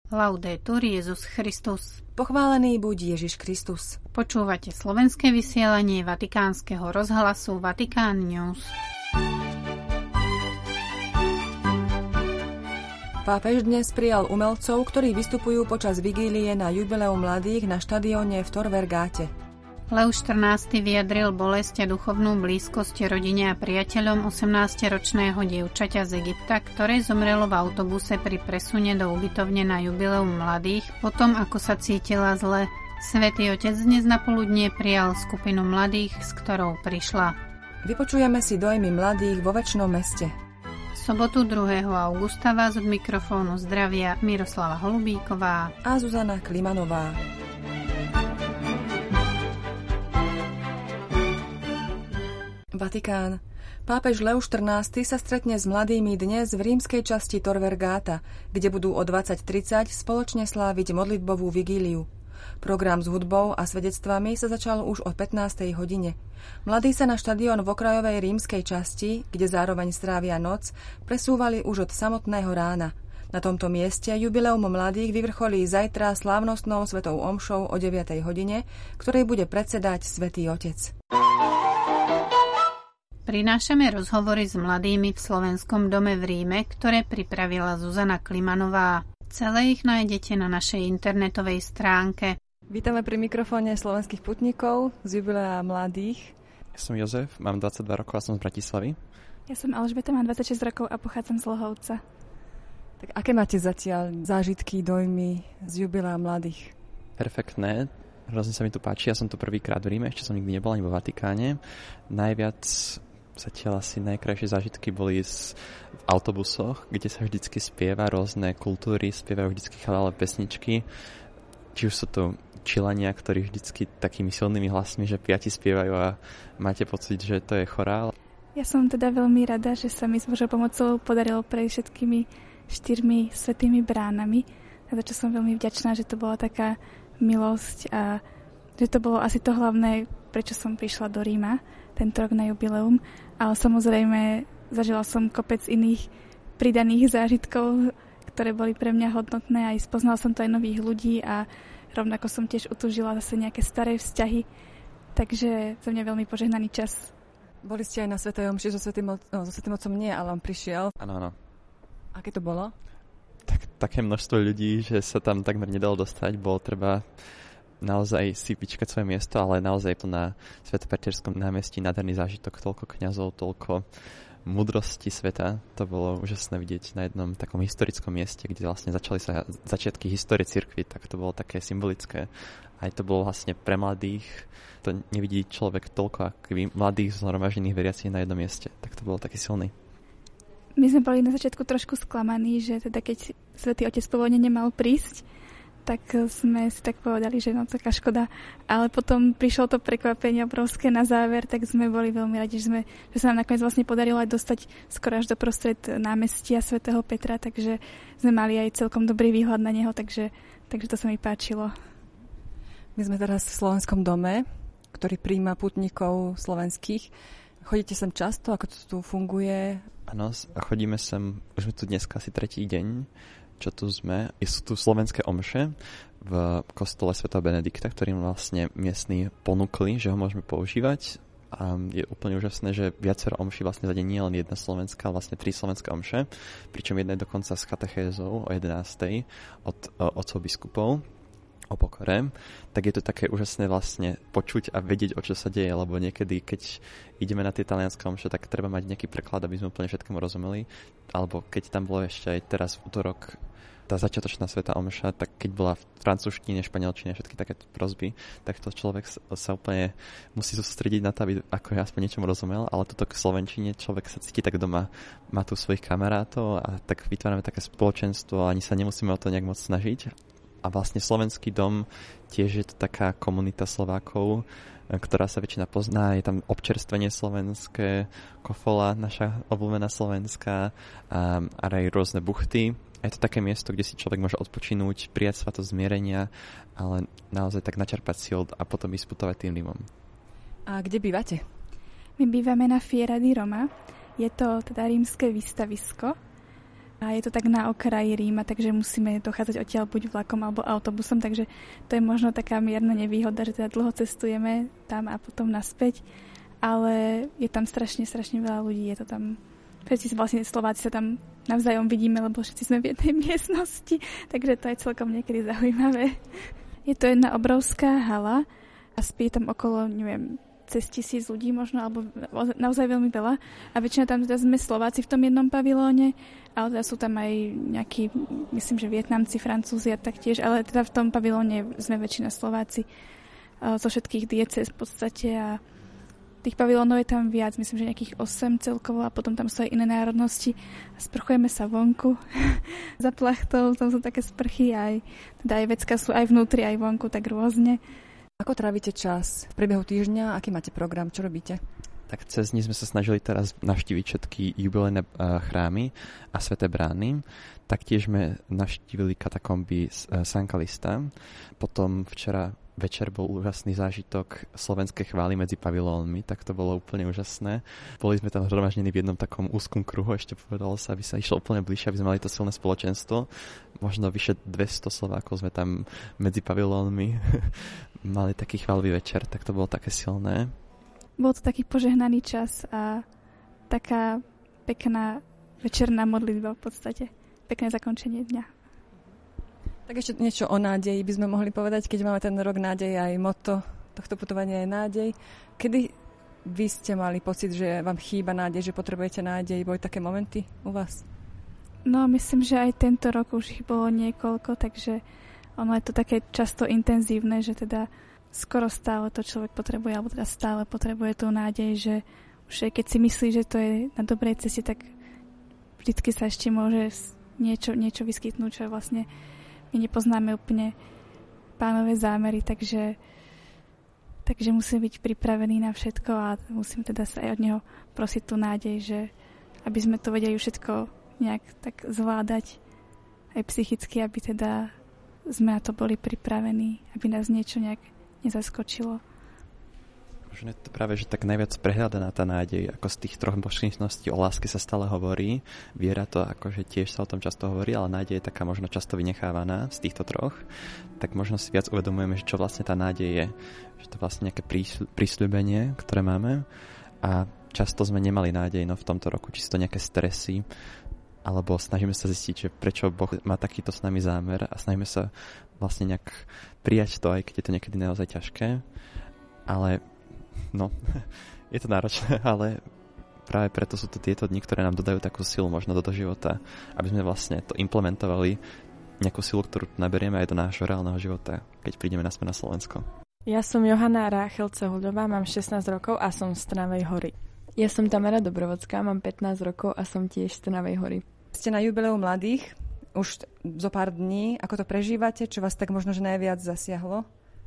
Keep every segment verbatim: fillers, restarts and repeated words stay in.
Laudetur Jesus Christus. Pochválený buď Ježiš Kristus. Počúvate slovenské vysielanie Vatikánskeho rozhlasu Vatikán News. Pápež dnes prijal umelcov, ktorí vystupujú počas vigílie na jubileum mladých na štadióne v Tor Vergate. Leo štrnásty vyjadril bolesť a duchovnú blízkosť rodine a priateľom osemnásťročného dievčaťa z Egypta, ktoré zomrelo v autobuse pri presune do ubytovne na jubileum mladých, potom ako sa cítila zle. Svätý Otec dnes na poludnie prijal skupinu mladých, s ktorou prišla. Vypočujeme si dojmy mladých vo večnom meste. V sobotu druhého augusta vás od mikrofónu zdravia Miroslava Holubíková a Zuzana Klimanová. Vatikán. Pápež Leo štrnásty sa stretne s mladými dnes v rímskej časti Tor Vergata, kde budú o dvadsať tridsať spoločne sláviť modlitbovú vigíliu. Program s hudbou a svedectvami sa začal už o pätnástej hodine. Mladí sa na štadión v okrajovej rímskej časti, kde zároveň strávia noc, presúvali už od samotného rána. Na tomto mieste jubileum mladých vyvrcholí zajtra slávnostnou svetou omšou o deviatej hodine, ktorej bude predsedať Svätý Otec. Prinášame rozhovory s mladými v Slovenskom dome v Ríme, ktoré pripravila Zuzana Klimanová. Celé ich nájdete na našej internetovej stránke. Vítame pri mikrofóne slovenských putníkov z jubilea mladých. Ja som Jozef, mám dvadsaťdva rokov a som z Bratislavy. Ja som Alžbeta, mám dvadsaťšesť rokov a pochádzam z Lohovca. Tak aké máte zatiaľ zážitky, dojmy z jubilea mladých? Perfektné. Hrozne sa mi tu páči. Ja som tu prvýkrát v Ríme, ešte som nikdy nebol ani vo Vatikáne. Najviac zatiaľ asi najkrajšie zážitky boli z, v autobusoch, kde sa vždycky spieva rôzne kultúry, spievajú vždycky chvále pesničky. Či už sú to Čilania, ktorí vždycky takými silnými hlasmi, že piati spievajú a máte pocit, že to je chorál. Ja som teda veľmi rada, že sa mi s Božou pomocou podarilo prejsť všetkými štyrmi svätými bránami, za čo som veľmi vďačná, že to bola taká milosť a že to bolo asi to hlavné, prečo som prišla do Ríma tento rok na jubileum, ale samozrejme zažila som kopec iných pridaných zážitkov, ktoré boli pre mňa hodnotné, aj spoznala som to aj nových ľudí a rovnako som tiež utúžila zase nejaké staré vzťahy, takže za mňa veľmi požehnaný čas. Boli ste aj na svätej omši so Svätým no, so Svätým Otcom nie, ale on prišiel. Áno, áno. Aké to bolo? Tak, také množstvo ľudí, že sa tam takmer nedalo dostať, bolo treba naozaj si vyčkať svoje miesto, ale naozaj to na Svetopeterskom námestí nádherný zážitok, toľko kňazov, toľko múdrosti sveta. To bolo úžasné vidieť na jednom takom historickom mieste, kde vlastne začali sa začiatky histórie cirkvi, tak to bolo také symbolické. Aj to bolo vlastne pre mladých. To nevidí človek toľko ako mladých zhromaždených veriacich na jednom mieste. Tak to bolo také silný. My sme boli na začiatku trošku sklamaní, že teda keď Svätý Otec pôvodne nemal prísť, tak sme si tak povedali, že no taká škoda. Ale potom prišlo to prekvapenie obrovské na záver, tak sme boli veľmi radi, že, sme, že sa nám nakoniec vlastne podarilo aj dostať skoro až do prostred námestia svätého Petra, takže sme mali aj celkom dobrý výhľad na neho, takže, takže to sa mi páčilo. My sme teraz v Slovenskom dome, ktorý prijíma putníkov slovenských. Chodíte sem často? Ako to tu funguje? Áno, chodíme sem, už sme tu dneska asi tretí deň, čo tu sme. Sú tu slovenské omše v kostole svätého Benedikta, ktorým vlastne miestni ponúkli, že ho môžeme používať. A je úplne úžasné, že viacero omší vlastne za deň nie len jedna slovenská, ale vlastne tri slovenské omše, pričom jedna je dokonca s katechézou o jedenástej od otcov biskupov o pokore, tak je to také úžasné vlastne počuť a vedieť, o čo sa deje, lebo niekedy, keď ideme na tie talianské omše, tak treba mať nejaký preklad, aby sme úplne všetkému rozumeli, alebo keď tam bolo ešte aj teraz v útorok tá začiatočná svätá omša, tak keď bola v francúzštine, španielčine, všetky takéto prosby, tak to človek sa úplne musí sústrediť na to, aby ako ja aspoň niečomu rozumel, ale toto k slovenčine človek sa cíti tak doma, má tu svojich kamarátov a tak vytvárame také spoločenstvo a ani sa nemusíme o to nejak moc snažiť. A vlastne Slovenský dom tiež je to taká komunita Slovákov, ktorá sa väčšina pozná. Je tam občerstvenie slovenské, Kofola, naša obľúbená slovenská, a, a aj rôzne buchty. A je to také miesto, kde si človek môže odpočinúť, prijať svatosť zmierenia, ale naozaj tak načerpať sil a potom ísť putovať tým Rímom. A kde bývate? My bývame na Fiera di Roma. Je to teda rímske výstavisko. A je to tak na okraji Ríma, takže musíme dochádzať odtiaľ buď vlakom alebo autobusom, takže to je možno taká mierna nevýhoda, že teda dlho cestujeme tam a potom naspäť. Ale je tam strašne, strašne veľa ľudí, je to tam... Všetci vlastne Slováci sa tam navzájom vidíme, lebo všetci sme v jednej miestnosti, takže to je celkom niekedy zaujímavé. Je to jedna obrovská hala a spí tam okolo, neviem, cez tisíc ľudí možno, alebo naozaj veľmi veľa. A väčšina tam teda sme Slováci v tom jednom pavilóne, ale teda sú tam aj nejakí, myslím, že Vietnamci, Francúzi a taktiež, ale teda v tom pavilóne sme väčšina Slováci zo všetkých diecéz v podstate a tých pavilónov je tam viac, myslím, že nejakých osem celkovo a potom tam sú aj iné národnosti. Sprchujeme sa vonku za plachtou, tam sú také sprchy, aj, teda aj vecka sú aj vnútri, aj vonku, tak rôzne. Ako trávite čas v priebehu týždňa? Aký máte program? Čo robíte? Tak cez dní sme sa snažili teraz navštíviť všetky jubilejné chrámy a sväté brány. Taktiež sme navštívili katakomby San Calista. Potom včera večer bol úžasný zážitok slovenskej chvály medzi pavilónmi, tak to bolo úplne úžasné. Boli sme tam zhromaždení v jednom takom úzkom kruhu, ešte povedalo sa, aby sa išlo úplne bližšie, aby sme mali to silné spoločenstvo. Možno vyše dvesto Slovákov sme tam medzi pavilónmi mali taký chválový večer, tak to bolo také silné. Bol to taký požehnaný čas a taká pekná večerná modlitba v podstate. Pekné zakončenie dňa. Tak ešte niečo o nádeji by sme mohli povedať, keď máme ten rok nádej, aj motto tohto putovania je nádej. Kedy vy ste mali pocit, že vám chýba nádej, že potrebujete nádej? Boli také momenty u vás? No, myslím, že aj tento rok už ich bolo niekoľko, takže ono je to také často intenzívne, že teda skoro stále to človek potrebuje, alebo teda stále potrebuje tú nádej, že už aj keď si myslí, že to je na dobrej ceste, tak vždycky sa ešte môže niečo, niečo vyskytnúť, čo vlastne my nepoznáme úplne Pánové zámery, takže, takže musíme byť pripravení na všetko a musím teda sa aj od Neho prosiť tú nádej, že aby sme to vedeli všetko nejak tak zvládať aj psychicky, aby teda sme na to boli pripravení, aby nás niečo nejak nezaskočilo. Možno je to práve, že tak najviac prehľadaná tá nádej, ako z tých troch božností o láske sa stále hovorí. Viera to akože tiež sa o tom často hovorí, ale nádej je taká možno často vynechávaná z týchto troch. Tak možno si viac uvedomujeme, že čo vlastne tá nádej je. Že to vlastne nejaké prísľubenie, ktoré máme. A často sme nemali nádej no, v tomto roku, či sú to nejaké stresy, alebo snažíme sa zistiť, že prečo Boh má takýto s nami zámer a snažíme sa vlastne nejak prijať to, aj keď je to niekedy naozaj ťažké. Ale no, je to náročné, ale práve preto sú to tieto dni, ktoré nám dodajú takú silu možno do toho života, aby sme vlastne to implementovali, nejakú silu, ktorú naberieme aj do nášho reálneho života, keď prídeme naspäť na Slovensko. Ja som Johana Ráchel Cehuľová, mám šestnásť rokov a som z Trnavej Hory. Ja som Tamara Dobrovodská, mám pätnásť rokov a som tiež z Trnavej Hory. Ste na jubileu mladých, už zo pár dní. Ako to prežívate? Čo vás tak možno že najviac zasiahlo?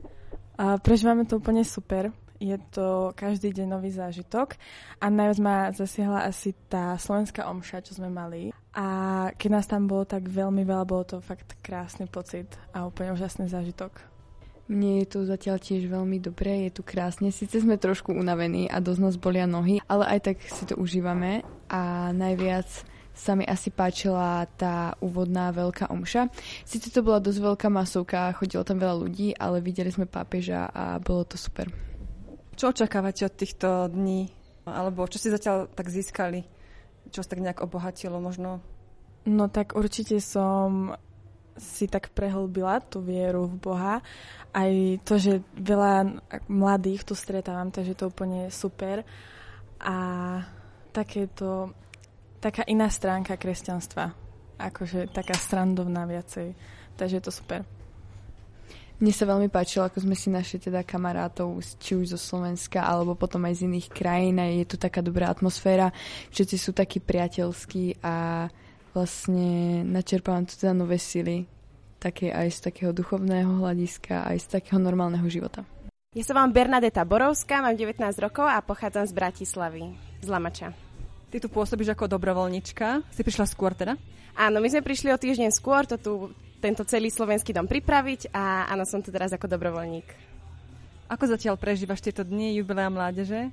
A prežívame to úplne super. Je to každý deň nový zážitok a najviac ma zasiahla asi tá slovenská omša, čo sme mali. A keď nás tam bolo tak veľmi veľa, bolo to fakt krásny pocit a úplne úžasný zážitok. Mne je tu zatiaľ tiež veľmi dobré, je tu krásne. Sice sme trošku unavení a dosť nás bolia nohy, ale aj tak si to užívame a najviac sa mi asi páčila tá úvodná veľká omša. Sice to bola dosť veľká masovka, chodilo tam veľa ľudí, ale videli sme pápeža a bolo to super. Čo očakávate od týchto dní? Alebo čo ste zatiaľ tak získali? Čo sa tak nejak obohatilo možno? No tak určite som si tak prehlbila tú vieru v Boha. Aj to, že veľa mladých tu stretávam, takže to úplne super. A takéto, taká iná stránka kresťanstva. Akože taká srandovná viacej. Takže je to super. Mne sa veľmi páčilo, ako sme si našli teda kamarátov, či už zo Slovenska, alebo potom aj z iných krajín. A je tu taká dobrá atmosféra. Všetci sú takí priateľskí a vlastne načerpávam tu teda nové sily. Také aj z takého duchovného hľadiska, aj z takého normálneho života. Ja sa volám Bernadeta Borovská, mám devätnásť rokov a pochádzam z Bratislavy, z Lamača. Ty tu pôsobíš ako dobrovoľnička. Si prišla skôr teda? Áno, my sme prišli o týždeň skôr, to tu tento celý slovenský dom pripraviť a áno, som tu teraz ako dobrovoľník. Ako zatiaľ prežívaš tieto dni jubilea mládeže?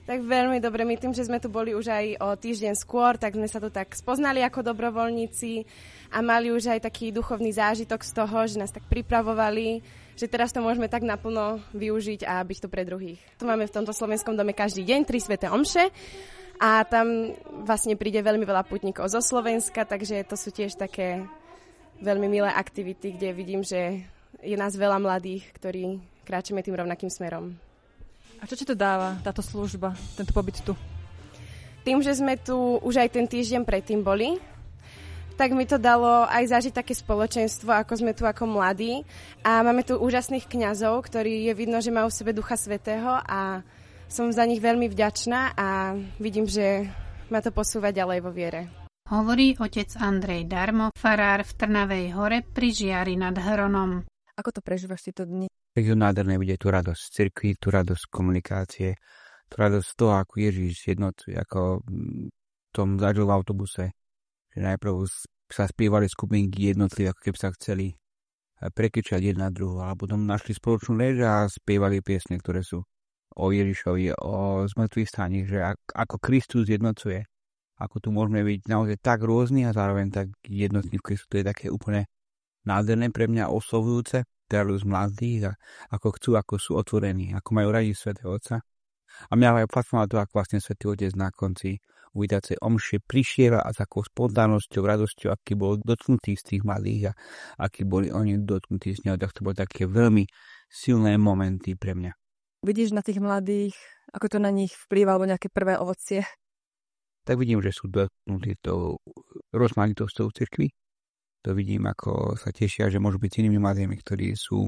Tak veľmi dobre, my tým, že sme tu boli už aj o týždeň skôr, tak sme sa tu tak spoznali ako dobrovoľníci a mali už aj taký duchovný zážitok z toho, že nás tak pripravovali, že teraz to môžeme tak naplno využiť a byť tu pre druhých. Tu máme v tomto slovenskom dome každý deň tri sväté omše a tam vlastne príde veľmi veľa pútnikov zo Slovenska, takže to sú tiež také veľmi milé aktivity, kde vidím, že je nás veľa mladých, ktorí kráčame tým rovnakým smerom. A čo ti to dáva, táto služba, tento pobyt tu? Tým, že sme tu už aj ten týždeň predtým boli, tak mi to dalo aj zažiť také spoločenstvo, ako sme tu ako mladí. A máme tu úžasných kňazov, ktorí je vidno, že majú v sebe Ducha Svätého a som za nich veľmi vďačná a vidím, že ma to posúva ďalej vo viere. Hovorí otec Andrej Darmo, farár v Trnavej Hore pri Žiari nad Hronom. Ako to prežívaš tieto dni? Tak je nádherné vidieť tú radosť cirkvi, tú radosť komunikácie, tú radosť toho, ako Ježíš jednotuje, ako v tom zažil v autobuse, že najprv sa spievali skupinky jednotlivé, ako keby sa chceli prekričať jedna druhú, ale potom našli spoločnú reč a spievali piesne, ktoré sú o Ježišovi, o zmrtvých staní, že ako Kristus jednocuje, ako tu môžeme byť naozaj tak rôzni a zároveň tak jednotní v Kristu, to je také úplne nádherné pre mňa, oslovujúce, teda z mladých, a ako chcú, ako sú otvorení, ako majú radi svätého Otca. A mňa aj fascinovalo to, ako vlastne svätý Otec na konci uvítacej omše prišiel a s takou spontánnosťou, radosťou, aký bol dotknutý z tých mladých a aký boli oni dotknutí z neho, tak to boli také veľmi silné momenty pre mňa. Vidíš na tých mladých, ako to na nich vplýva, alebo nejaké prvé ovocie? Tak vidím, že sú dotknutí tou rozmanitosťou cirkvi. To vidím, ako sa tešia, že môžu byť s inými mladými, ktorí sú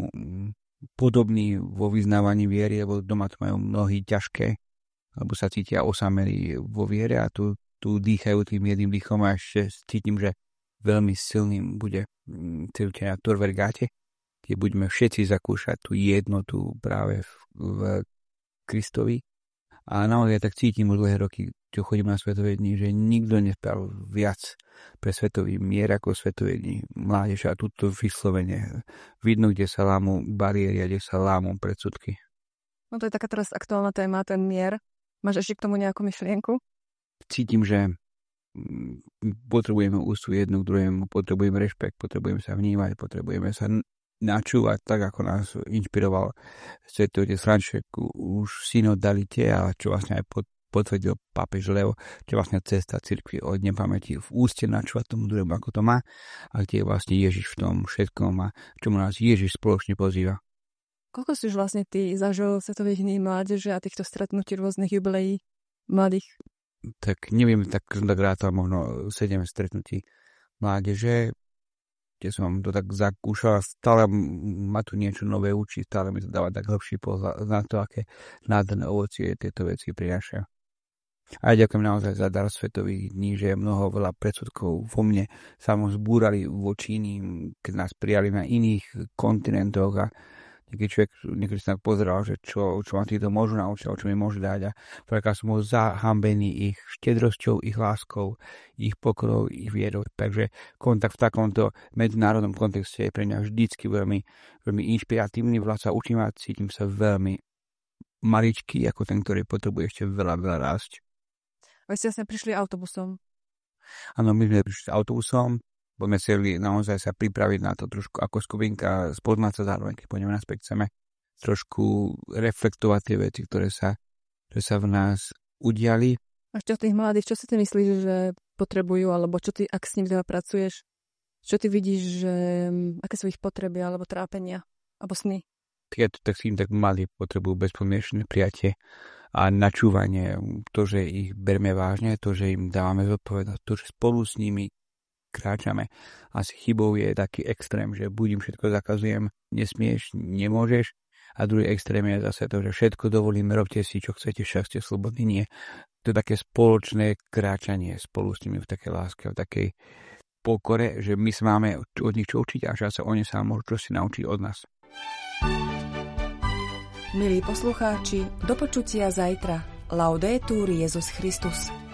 podobní vo vyznávaní viery, lebo doma to majú mnohí ťažké, alebo sa cítia osamelí vo viere a tu, tu dýchajú tým jedným dýchom a ešte cítim, že veľmi silným bude cirkev na Torvergáte, kde budeme všetci zakúšať tú jednotu práve v, v Kristovi. A naozaj tak cítim už dlhé roky, čo chodím na Svetové dni, že nikto nespravil viac pre svetový mier ako Svetové dni mládež a tuto vyslovene vidno, kde sa lámu bariéry a kde sa lámu predsudky. No to je taká teraz aktuálna téma, ten mier. Máš ešte k tomu nejakú myšlienku? Cítim, že potrebujeme ústu jednu k druhému, potrebujeme rešpekt, potrebujeme sa vnímať, potrebujeme sa načúvať tak, ako nás inšpiroval svätý otec František už v synodalite a čo vlastne aj potvrdil pápež Leo, čo vlastne cesta cirkvi od nepamäti v úste načúvať tomu druhému, ako to má a kde je vlastne Ježiš v tom všetkom a čomu nás Ježiš spoločne pozýva. Koľko si už vlastne ty zažil Svetových dní mládeže a týchto stretnutí rôznych jubileí mladých? Tak neviem, tak som tak rátal možno sedem stretnutí mládeže, kde som to tak zakúšal, stále ma tu niečo nové učí, stále mi to dáva tak hlbší pohľad na to, aké nádherné ovocie tieto veci prinášajú. A ja ďakujem naozaj za dar Svetových dní, že mnoho veľa predsudkov vo mne sa mu zbúrali voči iným, keď nás prijali na iných kontinentoch a niekedy človek, niekedy sa tak pozeral, že čo, čo ma títo môžu naučiť, čo mi môžu dať a preká som bol zahambený ich štedrosťou, ich láskou, ich pokorou, ich vierou. Takže kontakt v takomto medzinárodnom kontexte je pre mňa vždycky veľmi, veľmi inšpiratívny, vlastne sa učím a cítim sa veľmi maličký, ako ten, ktorý potrebuje ešte veľa, veľa rásť. Vy ste vlastne prišli autobusom. Áno, my sme prišli autobusom, budeme chceli naozaj sa pripraviť na to trošku ako skupinka, spoznať sa zároveň, keď pôjdeme naspäť, chceme trošku reflektovať tie veci, ktoré sa, ktoré sa v nás udiali. A čo tých mladých, čo si ty myslíš, že potrebujú, alebo čo ty, ak s nimi teda pracuješ, čo ty vidíš, že aké sú ich potreby, alebo trápenia, alebo sny? Ja to tak s tým tak mladí potrebujú bezpodmienečné prijatie a načúvanie, to, že ich berme vážne, to, že im dávame zodpovednosť, to, že spolu s nimi kráčame. Asi chybou je taký extrém, že buď im všetko zakazujem, nesmieš, nemôžeš, a druhý extrém je zase to, že všetko dovolím, robte si, čo chcete, však ste slobodní. Nie. To je také spoločné kráčanie spolu s nimi v takej láske, v takej pokore, že my sa máme od nich čo učiť a že sa oni sa môžu čo si naučiť od nás. Milí poslucháči, do počutia zajtra. Laudetur Jesus Christus.